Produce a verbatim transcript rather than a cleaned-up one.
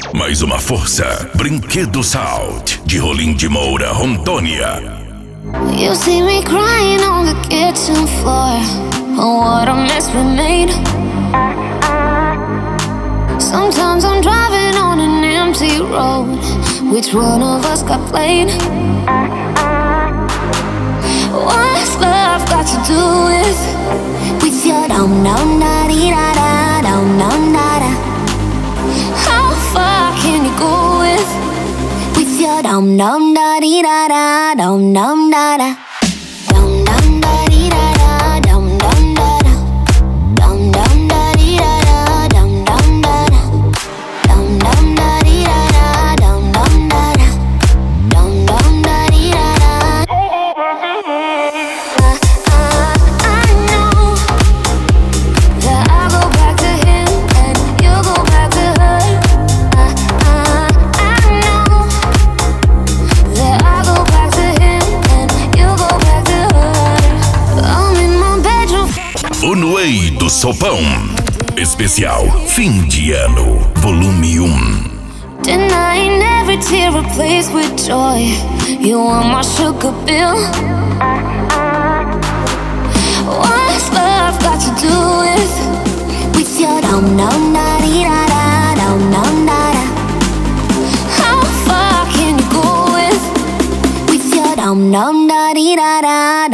Mais uma força. Brinquedo Sound. De Rolim de Moura, Rondônia. You see me crying on the kitchen floor. Oh, what a mess we made. Sometimes I'm driving on an empty road. Which one of us got played? What's love got to do with With your dum dum da dee da da dum dum da da? How far can you go with With your dum dum da dee da da dum dum da da? Dum dum da dee da da dum dum da da. Dum dum da dee da da dum dum da da. Dum dum da dee da da dum dum da da. Dum dum da dee da da. Unuei do Sopão. Especial Fim de Ano, volume um. Denying every tear replaced with joy. You want my sugar bill? What's love got to do with With your dum dum da dee da da dum dum da da? How far can you go with With your dum dum da dee da da